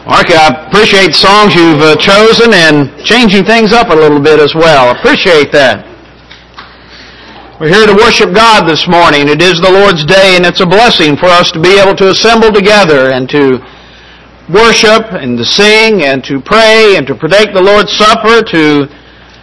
Mark, I appreciate the songs you've chosen and changing things up a little bit as well. Appreciate that. We're here to worship God this morning. It is the Lord's Day, and it's a blessing for us to be able to assemble together and to worship and to sing and to pray and to partake the Lord's Supper, to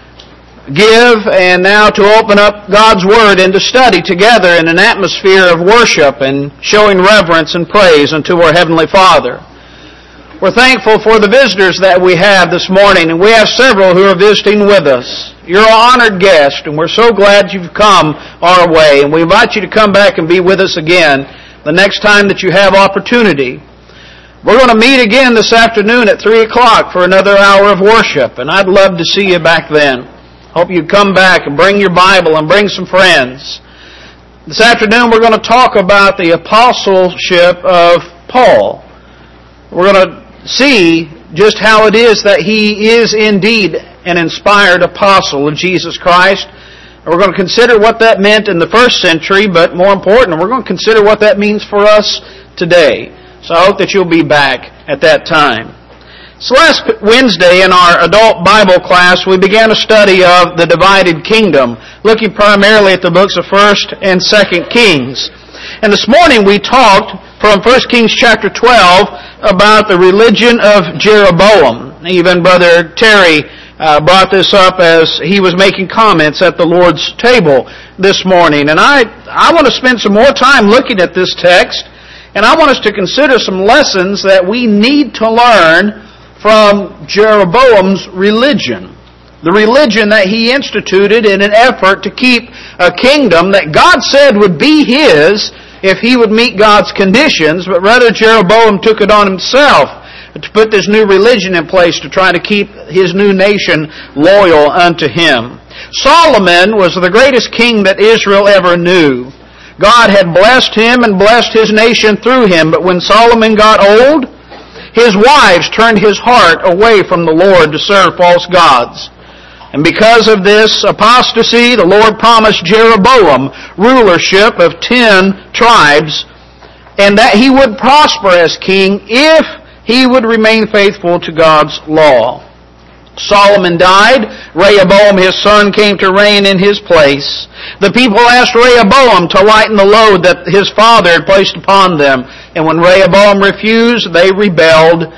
give, and now to open up God's Word and to study together in an atmosphere of worship and showing reverence and praise unto our Heavenly Father. We're thankful for the visitors that we have this morning, and we have several who are visiting with us. You're an honored guest, and we're so glad you've come our way, and we invite you to come back and be with us again the next time that you have opportunity. We're going to meet again this afternoon at 3 o'clock for another hour of worship, and I'd love to see you back then. Hope you'd come back and bring your Bible and bring some friends. This afternoon we're going to talk about the apostleship of Paul. We're going to see just how it is that he is indeed an inspired apostle of Jesus Christ. And we're going to consider what that meant in the first century, but more important, we're going to consider what that means for us today. So I hope that you'll be back at that time. So last Wednesday in our adult Bible class, we began a study of the divided kingdom, looking primarily at the books of 1st and 2nd Kings. And this morning we talked from 1 Kings chapter 12 about the religion of Jeroboam. Even Brother Terry brought this up as he was making comments at the Lord's table this morning. And I want to spend some more time looking at this text, and I want us to consider some lessons that we need to learn from Jeroboam's religion. The religion that he instituted in an effort to keep a kingdom that God said would be his if he would meet God's conditions, but rather Jeroboam took it on himself to put this new religion in place to try to keep his new nation loyal unto him. Solomon was the greatest king that Israel ever knew. God had blessed him and blessed his nation through him, but when Solomon got old, his wives turned his heart away from the Lord to serve false gods. And because of this apostasy, the Lord promised Jeroboam rulership of 10 tribes, and that he would prosper as king if he would remain faithful to God's law. Solomon died. Rehoboam, his son, came to reign in his place. The people asked Rehoboam to lighten the load that his father had placed upon them. And when Rehoboam refused, they rebelled,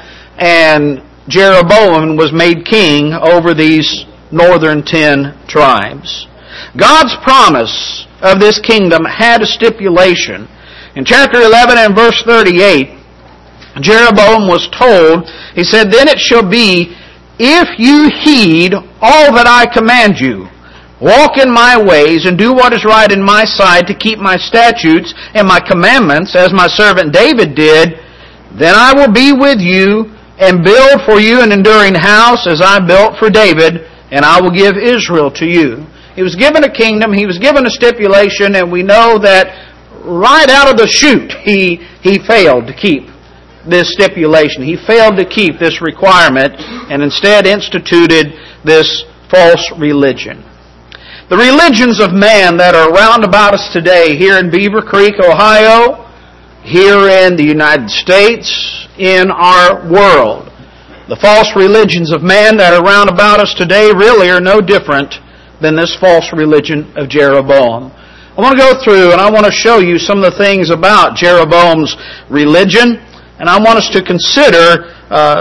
and Jeroboam was made king over these northern 10 tribes. God's promise of this kingdom had a stipulation. In chapter 11 and verse 38, Jeroboam was told, he said, "Then it shall be, if you heed all that I command you, walk in my ways and do what is right in my sight to keep my statutes and my commandments as my servant David did, then I will be with you and build for you an enduring house as I built for David, and I will give Israel to you." He was given a kingdom, he was given a stipulation, and we know that right out of the chute he failed to keep this stipulation. He failed to keep this requirement and instead instituted this false religion. The religions of man that are round about us today here in Beaver Creek, Ohio, here in the United States, in our world, the false religions of man that are round about us today really are no different than this false religion of Jeroboam. I want to go through and I want to show you some of the things about Jeroboam's religion, and I want us to consider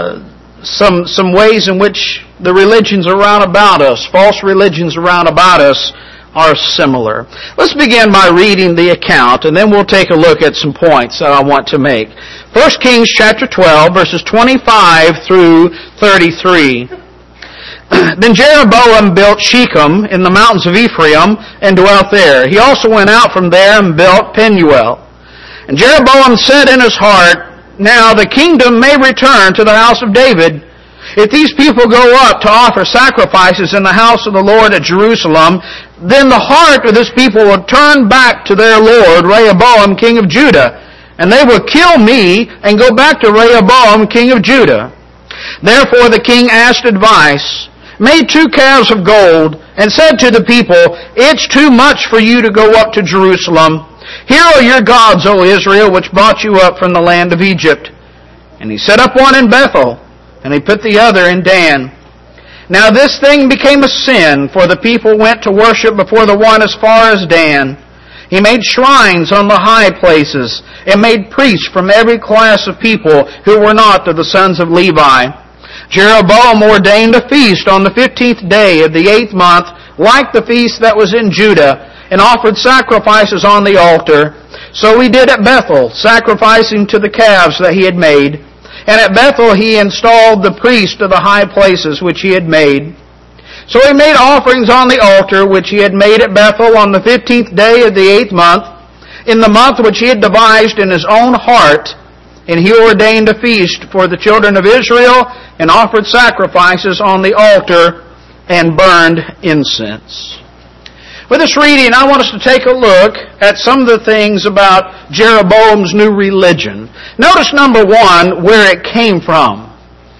some ways in which the religions around about us, false religions around about us, are similar. Let's begin by reading the account, and then we'll take a look at some points that I want to make. 1 Kings chapter 12, verses 25 through 33. Then Jeroboam built Shechem in the mountains of Ephraim and dwelt there. He also went out from there and built Penuel. And Jeroboam said in his heart, "Now the kingdom may return to the house of David. If these people go up to offer sacrifices in the house of the Lord at Jerusalem, then the heart of this people will turn back to their Lord, Rehoboam, king of Judah, and they will kill me and go back to Rehoboam, king of Judah." Therefore the king asked advice, made 2 calves of gold, and said to the people, "It's too much for you to go up to Jerusalem. Here are your gods, O Israel, which brought you up from the land of Egypt." And he set up one in Bethel, and he put the other in Dan. Now this thing became a sin, for the people went to worship before the one as far as Dan. He made shrines on the high places, and made priests from every class of people who were not of the sons of Levi. Jeroboam ordained a feast on the 15th day of the 8th month, like the feast that was in Judah, and offered sacrifices on the altar. So he did at Bethel, sacrificing to the calves that he had made. And at Bethel he installed the priest of the high places which he had made. So he made offerings on the altar which he had made at Bethel on the 15th day of the 8th month, in the month which he had devised in his own heart. And he ordained a feast for the children of Israel, and offered sacrifices on the altar, and burned incense. With this reading, I want us to take a look at some of the things about Jeroboam's new religion. Notice, number one, where it came from.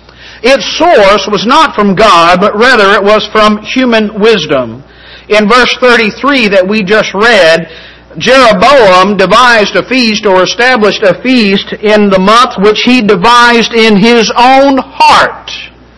Its source was not from God, but rather it was from human wisdom. In verse 33 that we just read, Jeroboam devised a feast, or established a feast, in the month which he devised in his own heart.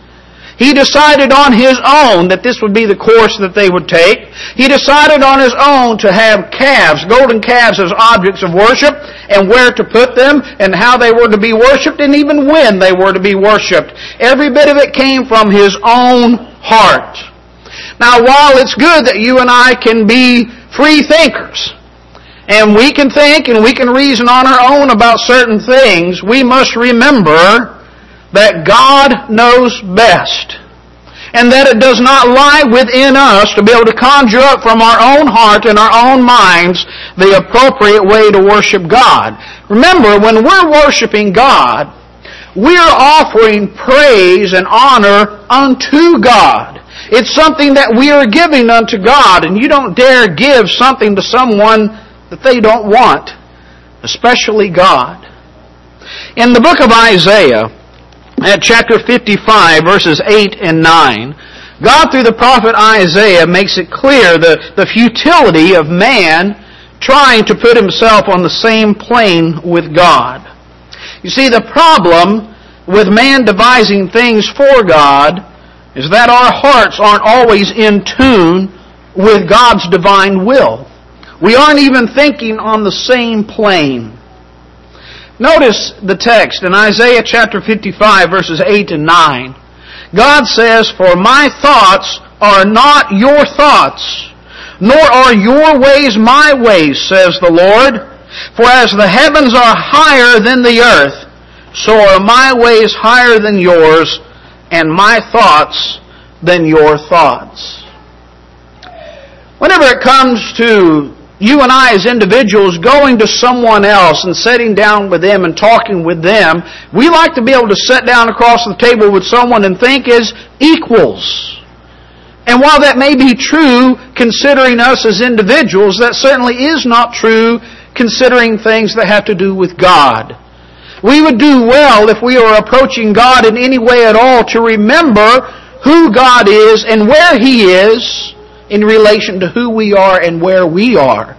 He decided on his own that this would be the course that they would take. He decided on his own to have calves, golden calves, as objects of worship, and where to put them, and how they were to be worshipped, and even when they were to be worshipped. Every bit of it came from his own heart. Now, while it's good that you and I can be free thinkers, and we can think and we can reason on our own about certain things, we must remember that God knows best, and that it does not lie within us to be able to conjure up from our own heart and our own minds the appropriate way to worship God. Remember, when we're worshiping God, we're offering praise and honor unto God. It's something that we are giving unto God, and you don't dare give something to someone that they don't want, especially God. In the book of Isaiah, at chapter 55, verses 8 and 9, God, through the prophet Isaiah, makes it clear the futility of man trying to put himself on the same plane with God. You see, the problem with man devising things for God is that our hearts aren't always in tune with God's divine will. We aren't even thinking on the same plane. Notice the text in Isaiah chapter 55, verses 8 and 9. God says, "For my thoughts are not your thoughts, nor are your ways my ways, says the Lord. For as the heavens are higher than the earth, so are my ways higher than yours, and my thoughts than your thoughts." Whenever it comes to you and I as individuals going to someone else and sitting down with them and talking with them, we like to be able to sit down across the table with someone and think as equals. And while that may be true considering us as individuals, that certainly is not true considering things that have to do with God. We would do well if we were approaching God in any way at all to remember who God is and where He is in relation to who we are and where we are.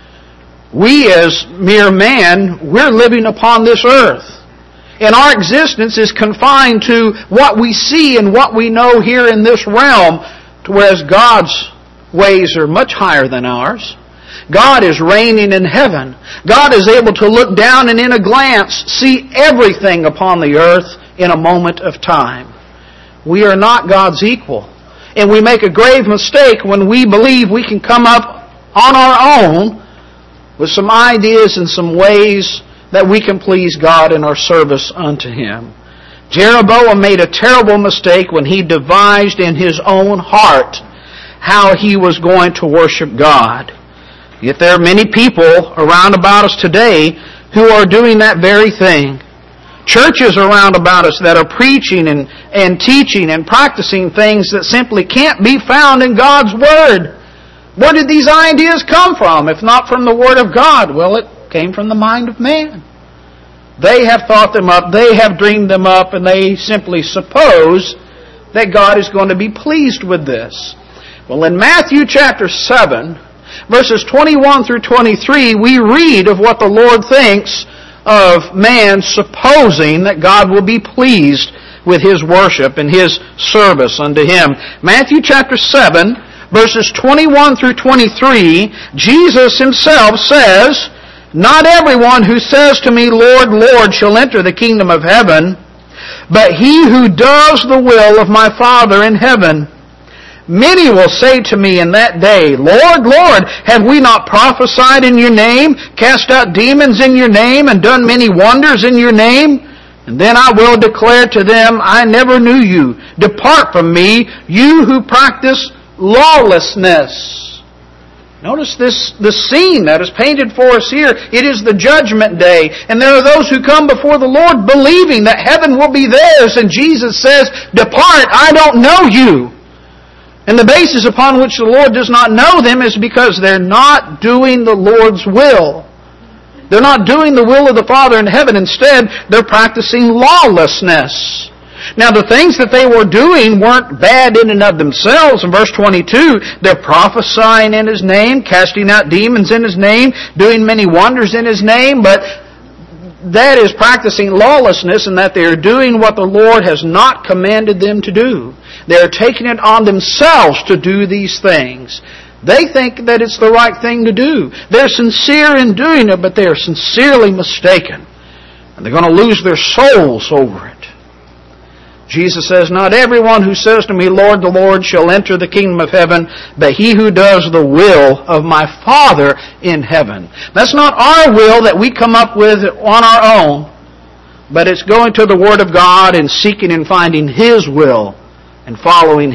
We as mere man, we're living upon this earth. And our existence is confined to what we see and what we know here in this realm, whereas God's ways are much higher than ours. God is reigning in heaven. God is able to look down and in a glance see everything upon the earth in a moment of time. We are not God's equal. And we make a grave mistake when we believe we can come up on our own with some ideas and some ways that we can please God in our service unto Him. Jeroboam made a terrible mistake when he devised in his own heart how he was going to worship God. Yet there are many people around about us today who are doing that very thing. Churches around about us that are preaching and teaching and practicing things that simply can't be found in God's Word. Where did these ideas come from, if not from the Word of God? Well, it came from the mind of man. They have thought them up, they have dreamed them up, and they simply suppose that God is going to be pleased with this. Well, in Matthew chapter 7, verses 21 through 23, we read of what the Lord thinks of man supposing that God will be pleased with his worship and his service unto him. Matthew chapter 7, verses 21 through 23, Jesus himself says, "Not everyone who says to me, Lord, Lord, shall enter the kingdom of heaven, but he who does the will of my Father in heaven. Many will say to me in that day, Lord, Lord, have we not prophesied in your name, cast out demons in your name, and done many wonders in your name? And then I will declare to them, I never knew you. Depart from me, you who practice lawlessness." Notice the scene that is painted for us here. It is the judgment day, and there are those who come before the Lord believing that heaven will be theirs, and Jesus says, "Depart, I don't know you." And the basis upon which the Lord does not know them is because they're not doing the Lord's will. They're not doing the will of the Father in heaven. Instead, they're practicing lawlessness. Now, the things that they were doing weren't bad in and of themselves. In verse 22, they're prophesying in His name, casting out demons in His name, doing many wonders in His name, but that is practicing lawlessness in that they are doing what the Lord has not commanded them to do. They are taking it on themselves to do these things. They think that it's the right thing to do. They're sincere in doing it, but they are sincerely mistaken. And they're going to lose their souls over it. Jesus says, "Not everyone who says to me, Lord, the Lord, shall enter the kingdom of heaven, but he who does the will of my Father in heaven." That's not our will that we come up with on our own, but it's going to the Word of God and seeking and finding His will and following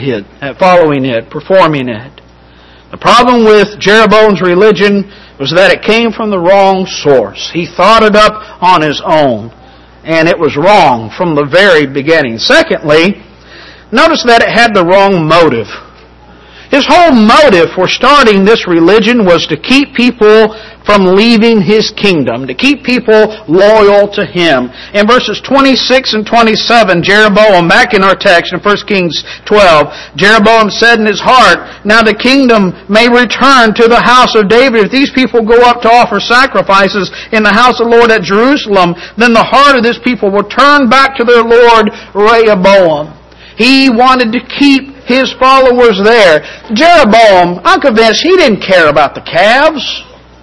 it, performing it. The problem with Jeroboam's religion was that it came from the wrong source. He thought it up on his own, and it was wrong from the very beginning. Secondly, notice that it had the wrong motive. His whole motive for starting this religion was to keep people from leaving His kingdom, to keep people loyal to Him. In verses 26 and 27, Jeroboam, back in our text in 1 Kings 12, Jeroboam said in his heart, "Now the kingdom may return to the house of David. If these people go up to offer sacrifices in the house of the Lord at Jerusalem, then the heart of this people will turn back to their Lord Rehoboam." He wanted to keep his followers there. Jeroboam, I'm convinced he didn't care about the calves.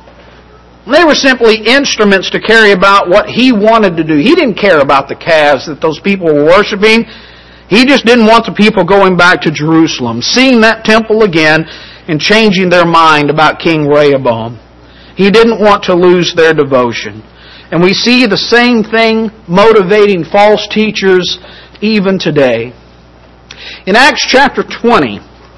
They were simply instruments to carry about what he wanted to do. He didn't care about the calves that those people were worshiping. He just didn't want the people going back to Jerusalem, seeing that temple again, and changing their mind about King Rehoboam. He didn't want to lose their devotion. And we see the same thing motivating false teachers even today. In Acts chapter 20,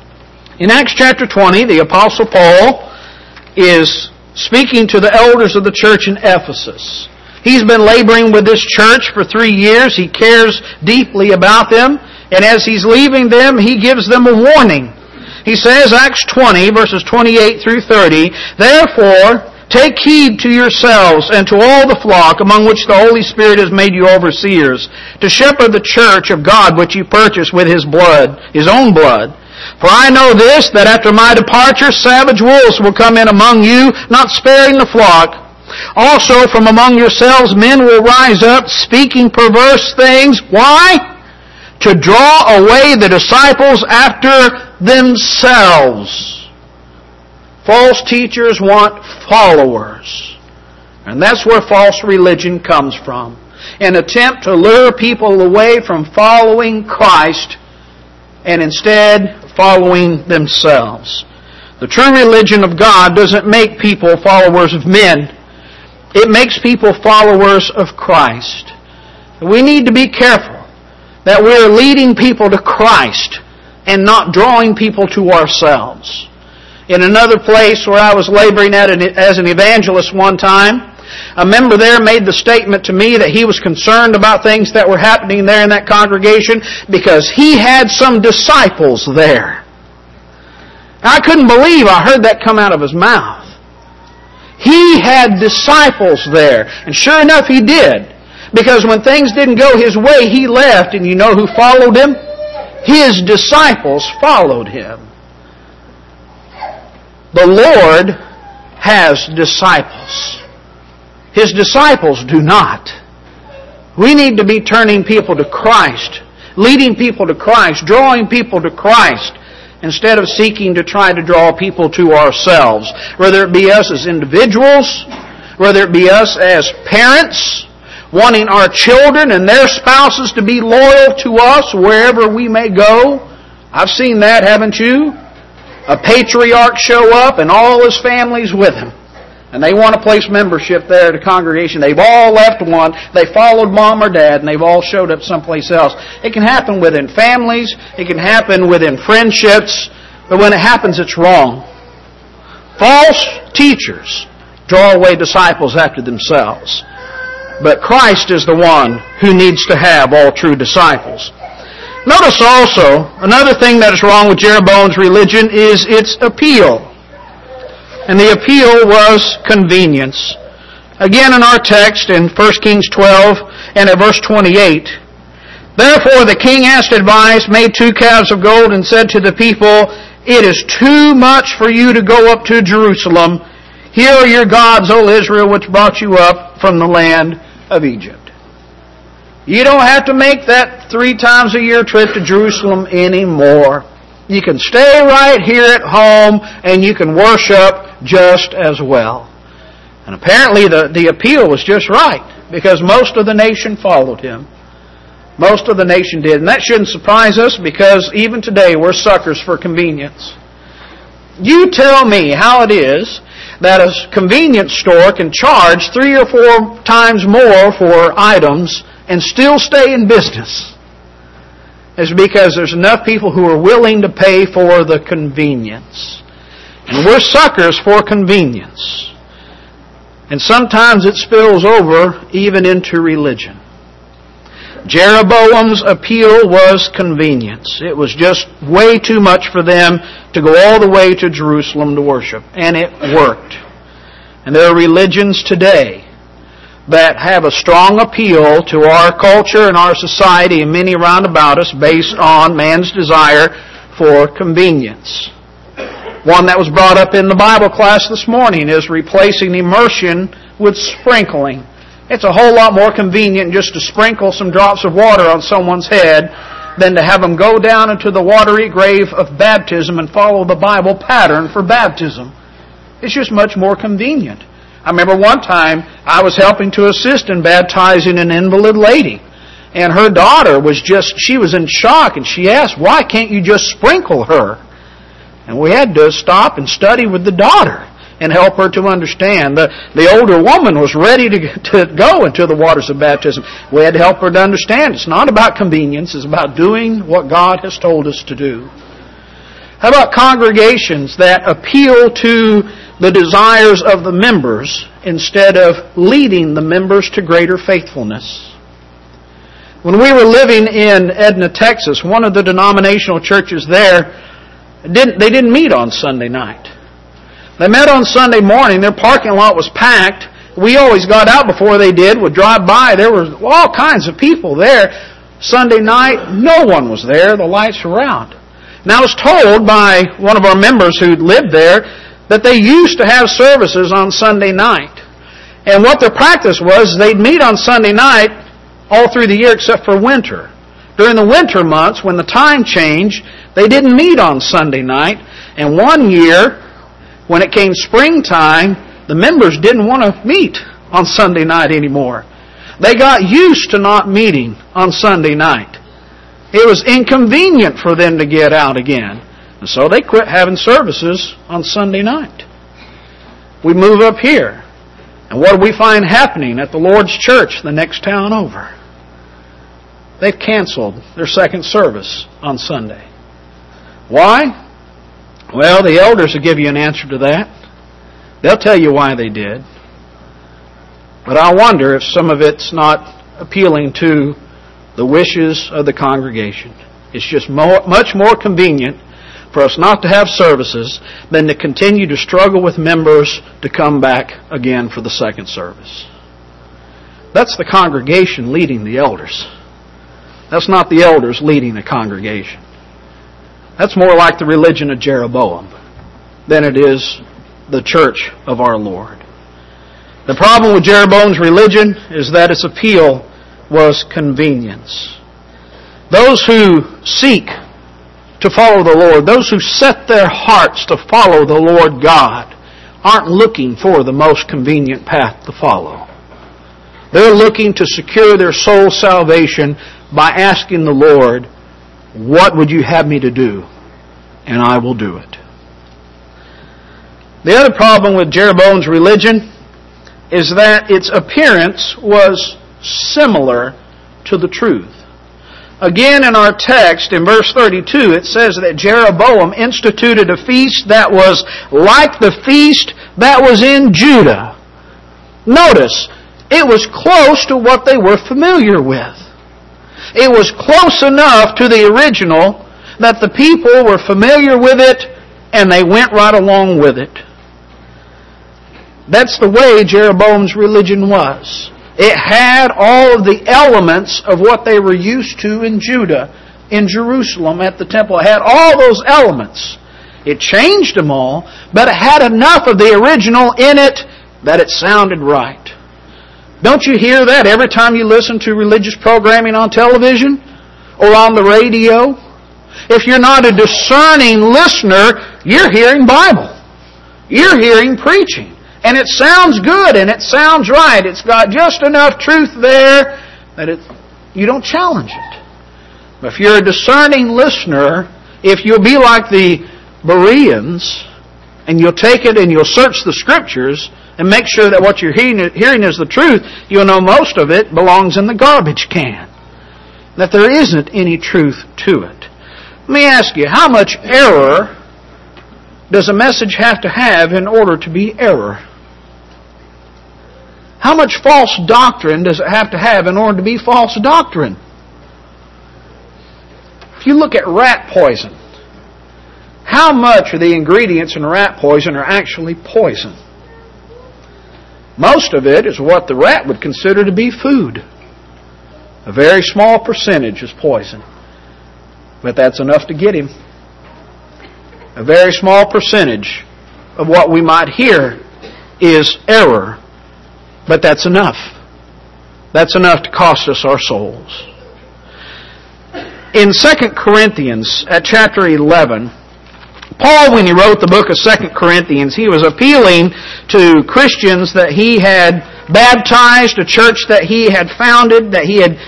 the Apostle Paul is speaking to the elders of the church in Ephesus. He's been laboring with this church for 3 years. He cares deeply about them. And as he's leaving them, he gives them a warning. He says, Acts 20, verses 28 through 30, "Therefore, take heed to yourselves and to all the flock among which the Holy Spirit has made you overseers, to shepherd the church of God which He purchased with His blood, His own blood. For I know this, that after my departure savage wolves will come in among you, not sparing the flock. Also from among yourselves men will rise up, speaking perverse things." Why? "To draw away the disciples after themselves." False teachers want followers. And that's where false religion comes from. An attempt to lure people away from following Christ and instead following themselves. The true religion of God doesn't make people followers of men. It makes people followers of Christ. We need to be careful that we're leading people to Christ and not drawing people to ourselves. In another place where I was laboring as an evangelist one time, a member there made the statement to me that he was concerned about things that were happening there in that congregation because he had some disciples there. I couldn't believe I heard that come out of his mouth. He had disciples there. And sure enough, he did. Because when things didn't go his way, he left. And you know who followed him? His disciples followed him. The Lord has disciples. His disciples do not. We need to be turning people to Christ, leading people to Christ, drawing people to Christ, instead of seeking to try to draw people to ourselves. Whether it be us as individuals, whether it be us as parents, wanting our children and their spouses to be loyal to us wherever we may go. I've seen that, haven't you? A patriarch show up and all his family's with him. And they want to place membership there at a congregation. They've all left one. They followed mom or dad, and they've all showed up someplace else. It can happen within families. It can happen within friendships. But when it happens, it's wrong. False teachers draw away disciples after themselves. But Christ is the one who needs to have all true disciples. Notice also, another thing that is wrong with Jeroboam's religion is its appeal. And the appeal was convenience. Again in our text in 1 Kings 12 and at verse 28, "Therefore the king asked advice, made 2 calves of gold, and said to the people, 'It is too much for you to go up to Jerusalem. Here are your gods, O Israel, which brought you up from the land of Egypt.'" You don't have to make that 3 times a year trip to Jerusalem anymore. You can stay right here at home and you can worship just as well. And apparently the appeal was just right, because most of the nation followed him. Most of the nation did. And that shouldn't surprise us, because even today we're suckers for convenience. You tell me how it is that a convenience store can charge 3 or 4 times more for items and still stay in business. It's because there's enough people who are willing to pay for the convenience. And we're suckers for convenience. And sometimes it spills over even into religion. Jeroboam's appeal was convenience. It was just way too much for them to go all the way to Jerusalem to worship. And it worked. And there are religions today that have a strong appeal to our culture and our society and many around about us based on man's desire for convenience. One that was brought up in the Bible class this morning is replacing immersion with sprinkling. It's a whole lot more convenient just to sprinkle some drops of water on someone's head than to have them go down into the watery grave of baptism and follow the Bible pattern for baptism. It's just much more convenient. I remember one time I was helping to assist in baptizing an invalid lady. And her daughter she was in shock, and she asked, "Why can't you just sprinkle her?" And we had to stop and study with the daughter and help her to understand. The older woman was ready to go into the waters of baptism. We had to help her to understand it's not about convenience, it's about doing what God has told us to do. How about congregations that appeal to the desires of the members instead of leading the members to greater faithfulness? When we were living in Edna, Texas, one of the denominational churches there, they didn't meet on Sunday night. They met on Sunday morning. Their parking lot was packed. We always got out before they did, would drive by. There were all kinds of people there. Sunday night, no one was there. The lights were out. And I was told by one of our members who lived there that they used to have services on Sunday night. And what their practice was, they'd meet on Sunday night all through the year except for winter. During the winter months, when the time changed, they didn't meet on Sunday night. And one year, when it came springtime, the members didn't want to meet on Sunday night anymore. They got used to not meeting on Sunday night. It was inconvenient for them to get out again. And so they quit having services on Sunday night. We move up here. And what do we find happening at the Lord's church the next town over? They've canceled their second service on Sunday. Why? Well, the elders will give you an answer to that. They'll tell you why they did. But I wonder if some of it's not appealing to the wishes of the congregation. It's just much more convenient for us not to have services than to continue to struggle with members to come back again for the second service. That's the congregation leading the elders. That's not the elders leading the congregation. That's more like the religion of Jeroboam than it is the church of our Lord. The problem with Jeroboam's religion is that its appeal was convenience. Those who seek to follow the Lord, those who set their hearts to follow the Lord God, aren't looking for the most convenient path to follow. They're looking to secure their soul salvation by asking the Lord, what would you have me to do? And I will do it. The other problem with Jeroboam's religion is that its appearance was similar to the truth. Again, in our text, in verse 32, it says that Jeroboam instituted a feast that was like the feast that was in Judah. Notice, it was close to what they were familiar with. It was close enough to the original that the people were familiar with it and they went right along with it. That's the way Jeroboam's religion was. It had all of the elements of what they were used to in Judah, in Jerusalem at the temple. It had all those elements. It changed them all, but it had enough of the original in it that it sounded right. Don't you hear that every time you listen to religious programming on television or on the radio? If you're not a discerning listener, you're hearing Bible. You're hearing preaching. And it sounds good and it sounds right. It's got just enough truth there that you don't challenge it. But if you're a discerning listener, if you'll be like the Bereans, and you'll take it and you'll search the Scriptures and make sure that what you're hearing is the truth, you'll know most of it belongs in the garbage can. That there isn't any truth to it. Let me ask you, how much error does a message have to have in order to be error? How much false doctrine does it have to have in order to be false doctrine? If you look at rat poison, how much of the ingredients in rat poison are actually poison? Most of it is what the rat would consider to be food. A very small percentage is poison. But that's enough to get him. A very small percentage of what we might hear is error. But that's enough. That's enough to cost us our souls. In 2 Corinthians, at chapter 11, Paul, when he wrote the book of 2 Corinthians, he was appealing to Christians that he had baptized, a church that he had founded, that he had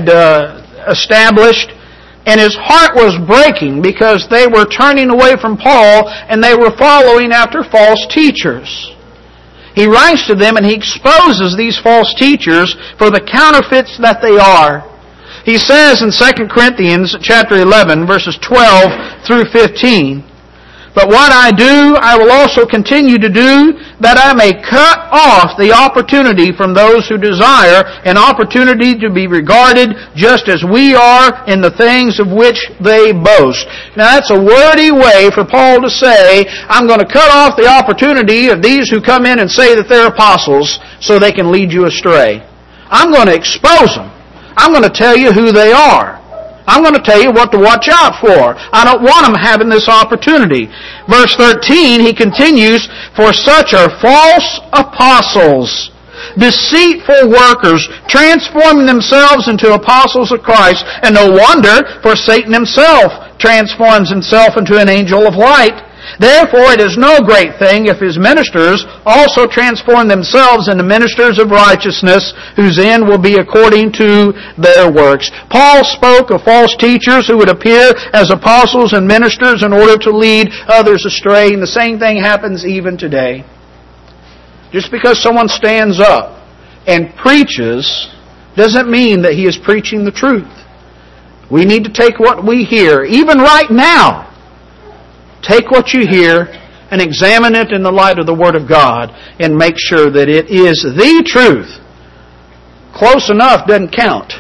established. And his heart was breaking because they were turning away from Paul and they were following after false teachers. He writes to them and he exposes these false teachers for the counterfeits that they are. He says in 2 Corinthians chapter 11, verses 12 through 15, "But what I do, I will also continue to do, that I may cut off the opportunity from those who desire an opportunity to be regarded just as we are in the things of which they boast." Now that's a wordy way for Paul to say, I'm going to cut off the opportunity of these who come in and say that they're apostles so they can lead you astray. I'm going to expose them. I'm going to tell you who they are. I'm going to tell you what to watch out for. I don't want them having this opportunity. Verse 13, he continues, "For such are false apostles, deceitful workers, transforming themselves into apostles of Christ. And no wonder, for Satan himself transforms himself into an angel of light. Therefore it is no great thing if his ministers also transform themselves into ministers of righteousness, whose end will be according to their works." Paul spoke of false teachers who would appear as apostles and ministers in order to lead others astray. And the same thing happens even today. Just because someone stands up and preaches doesn't mean that he is preaching the truth. We need to take what we hear, even right now. Take what you hear and examine it in the light of the Word of God and make sure that it is the truth. Close enough doesn't count.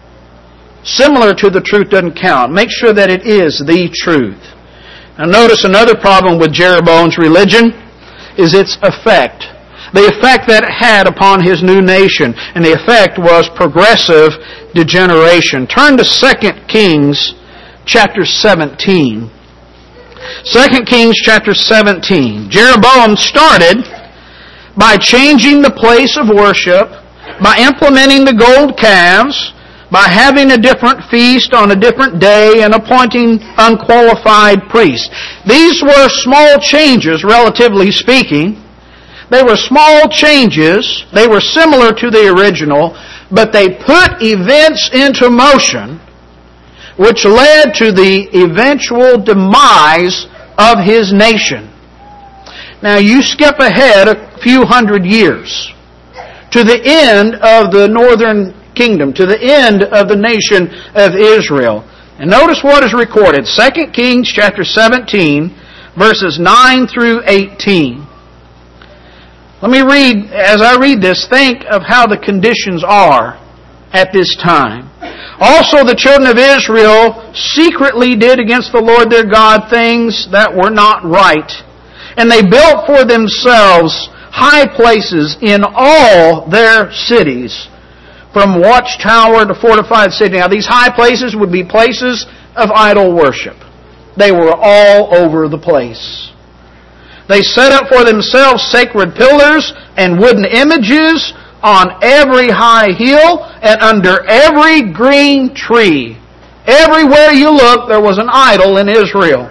Similar to the truth doesn't count. Make sure that it is the truth. Now notice another problem with Jeroboam's religion is its effect. The effect that it had upon his new nation. And the effect was progressive degeneration. Turn to 2 Kings chapter 17. 2 Kings chapter 17. Jeroboam started by changing the place of worship, by implementing the gold calves, by having a different feast on a different day and appointing unqualified priests. These were small changes, relatively speaking. They were small changes. They were similar to the original, but they put events into motion which led to the eventual demise of his nation. Now you skip ahead a few hundred years to the end of the northern kingdom, to the end of the nation of Israel. And notice what is recorded. 2 Kings chapter 17, verses 9 through 18. Let me read, as I read this, think of how the conditions are at this time. Also the children of Israel secretly did against the Lord their God things that were not right. And they built for themselves high places in all their cities, from watchtower to fortified city. Now these high places would be places of idol worship. They were all over the place. They set up for themselves sacred pillars and wooden images on every high hill and under every green tree. Everywhere you look, there was an idol in Israel.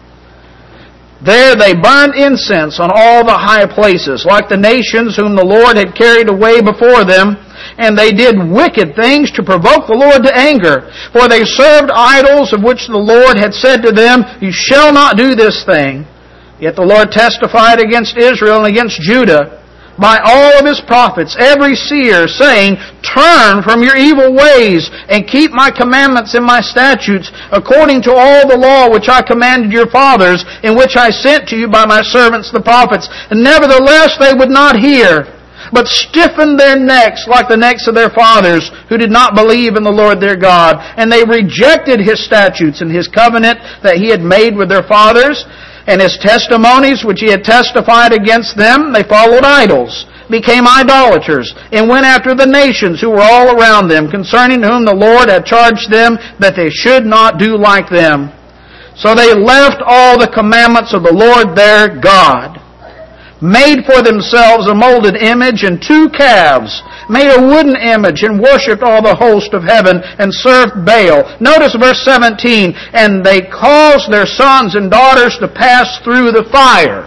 There they burned incense on all the high places, like the nations whom the Lord had carried away before them. And they did wicked things to provoke the Lord to anger. For they served idols of which the Lord had said to them, "You shall not do this thing." Yet the Lord testified against Israel and against Judah by all of His prophets, every seer, saying, "Turn from your evil ways and keep my commandments and my statutes, according to all the law which I commanded your fathers, in which I sent to you by my servants the prophets." And nevertheless they would not hear, but stiffened their necks like the necks of their fathers, who did not believe in the Lord their God. And they rejected His statutes and His covenant that He had made with their fathers, and His testimonies which He had testified against them. They followed idols, became idolaters, and went after the nations who were all around them, concerning whom the Lord had charged them that they should not do like them. So they left all the commandments of the Lord their God, made for themselves a molded image and 2 calves, made a wooden image, and worshipped all the host of heaven, and served Baal. Notice verse 17, and they caused their sons and daughters to pass through the fire.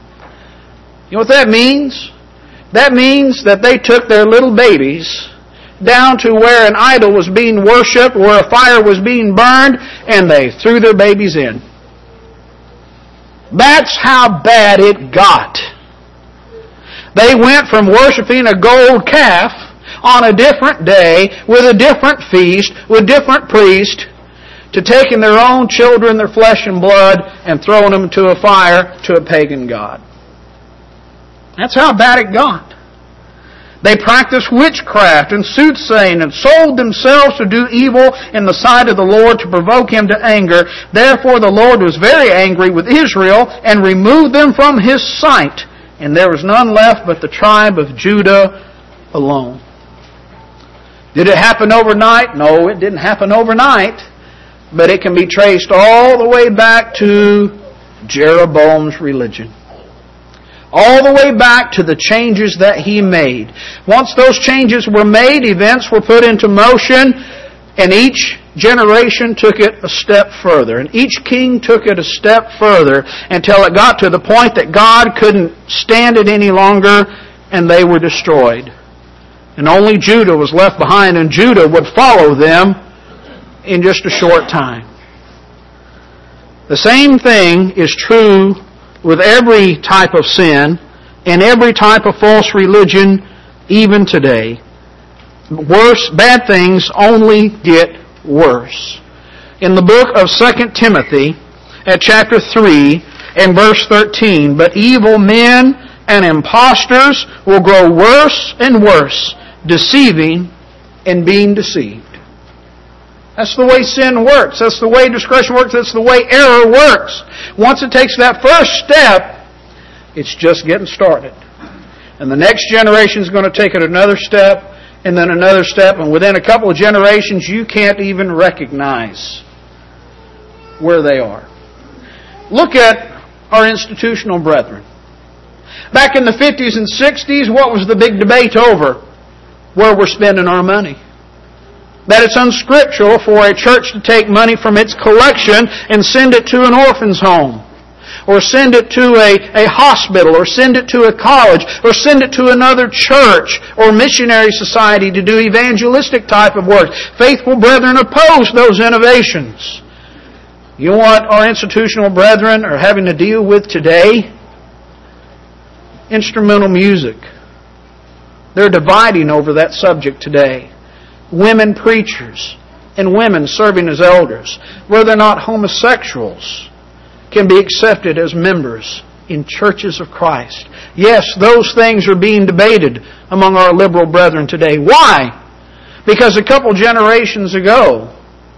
You know what that means? That means that they took their little babies down to where an idol was being worshipped, where a fire was being burned, and they threw their babies in. That's how bad it got. They went from worshiping a gold calf on a different day, with a different feast, with different priests, to taking their own children, their flesh and blood, and throwing them into a fire to a pagan god. That's how bad it got. They practiced witchcraft and soothsaying and sold themselves to do evil in the sight of the Lord to provoke Him to anger. Therefore the Lord was very angry with Israel and removed them from His sight. And there was none left but the tribe of Judah alone. Did it happen overnight? No, it didn't happen overnight. But it can be traced all the way back to Jeroboam's religion. All the way back to the changes that he made. Once those changes were made, events were put into motion, and each generation took it a step further. And each king took it a step further until it got to the point that God couldn't stand it any longer, and they were destroyed. And only Judah was left behind, and Judah would follow them in just a short time. The same thing is true with every type of sin and every type of false religion even today. Worse, bad things only get worse. In the book of 2 Timothy, at chapter 3 and verse 13, "But evil men and impostors will grow worse and worse, deceiving and being deceived." That's the way sin works. That's the way discretion works. That's the way error works. Once it takes that first step, it's just getting started. And the next generation is going to take it another step, and then another step, and within a couple of generations, you can't even recognize where they are. Look at our institutional brethren. Back in the 50s and 60s, what was the big debate over? Where we're spending our money. That it's unscriptural for a church to take money from its collection and send it to an orphan's home, or send it to a hospital, or send it to a college, or send it to another church or missionary society to do evangelistic type of work. Faithful brethren oppose those innovations. You know what our institutional brethren are having to deal with today? Instrumental music. They're dividing over that subject today. Women preachers and women serving as elders, whether or not homosexuals can be accepted as members in churches of Christ. Yes, those things are being debated among our liberal brethren today. Why? Because a couple generations ago,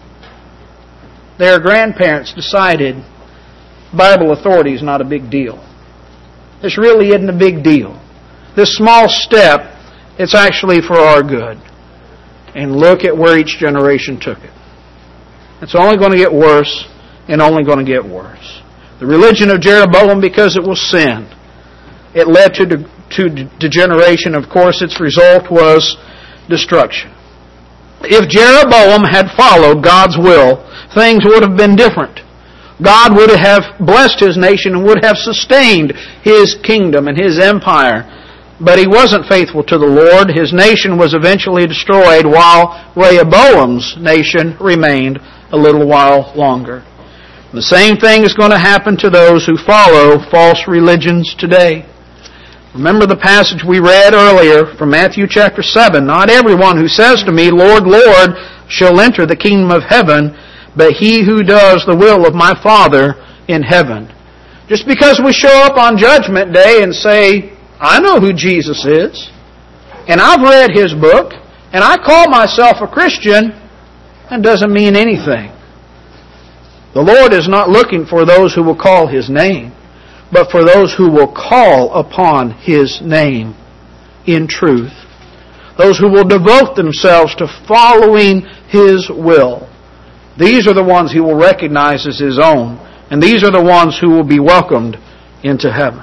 their grandparents decided Bible authority is not a big deal. This really isn't a big deal. This small step, it's actually for our good. And look at where each generation took it. It's only going to get worse and only going to get worse. The religion of Jeroboam, because it was sin, it led to degeneration. Of course, its result was destruction. If Jeroboam had followed God's will, things would have been different. God would have blessed His nation and would have sustained His kingdom and His empire. But he wasn't faithful to the Lord. His nation was eventually destroyed while Rehoboam's nation remained a little while longer. The same thing is going to happen to those who follow false religions today. Remember the passage we read earlier from Matthew chapter 7. Not everyone who says to me, Lord, Lord, shall enter the kingdom of heaven, but he who does the will of my Father in heaven. Just because we show up on Judgment Day and say, I know who Jesus is, and I've read His book, and I call myself a Christian, that doesn't mean anything. The Lord is not looking for those who will call His name, but for those who will call upon His name in truth. Those who will devote themselves to following His will. These are the ones He will recognize as His own, and these are the ones who will be welcomed into heaven.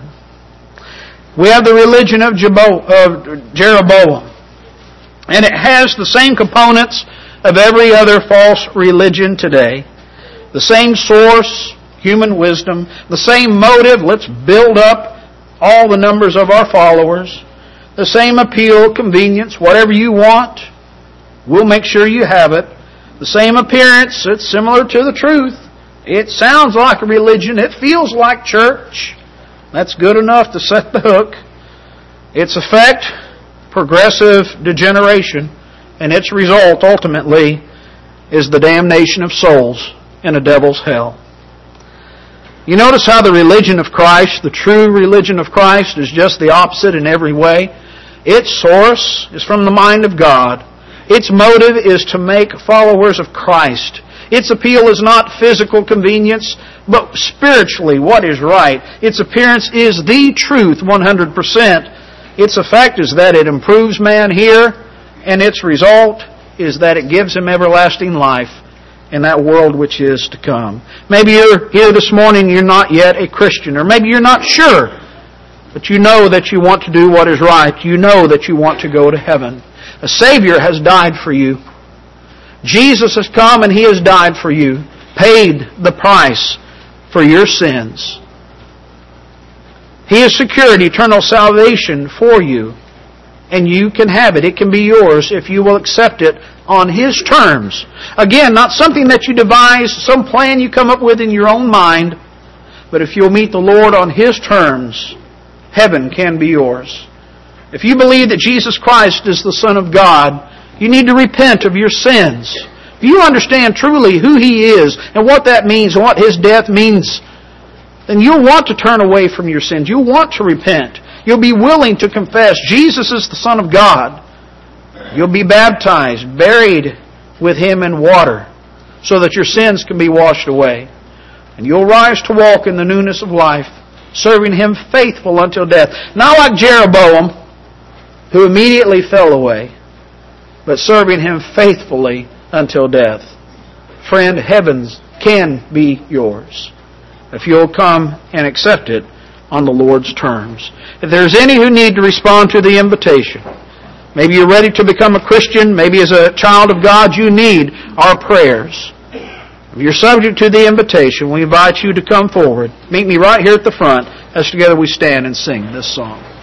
We have the religion of Jeroboam. And it has the same components of every other false religion today. The same source, human wisdom. The same motive, let's build up all the numbers of our followers. The same appeal, convenience, whatever you want, we'll make sure you have it. The same appearance, it's similar to the truth. It sounds like a religion. It feels like church. That's good enough to set the hook. Its effect, progressive degeneration, and its result, ultimately, is the damnation of souls in a devil's hell. You notice how the religion of Christ, the true religion of Christ, is just the opposite in every way. Its source is from the mind of God. Its motive is to make followers of Christ. Its appeal is not physical convenience, but spiritually what is right. Its appearance is the truth 100%. Its effect is that it improves man here, and its result is that it gives him everlasting life in that world which is to come. Maybe you're here this morning, you're not yet a Christian, or maybe you're not sure, but you know that you want to do what is right. You know that you want to go to heaven. A Savior has died for you. Jesus has come and He has died for you, paid the price for your sins. He has secured eternal salvation for you, and you can have it. It can be yours if you will accept it on His terms. Again, not something that you devise, some plan you come up with in your own mind, but if you'll meet the Lord on His terms, heaven can be yours. If you believe that Jesus Christ is the Son of God, you need to repent of your sins. If you understand truly who He is and what that means and what His death means, then you'll want to turn away from your sins. You'll want to repent. You'll be willing to confess Jesus is the Son of God. You'll be baptized, buried with Him in water, so that your sins can be washed away. And you'll rise to walk in the newness of life, serving Him faithful until death. Not like Jeroboam, who immediately fell away, but serving Him faithfully until death. Friend, heavens can be yours if you'll come and accept it on the Lord's terms. If there's any who need to respond to the invitation, maybe you're ready to become a Christian, maybe as a child of God you need our prayers. If you're subject to the invitation, we invite you to come forward. Meet me right here at the front as together we stand and sing this song.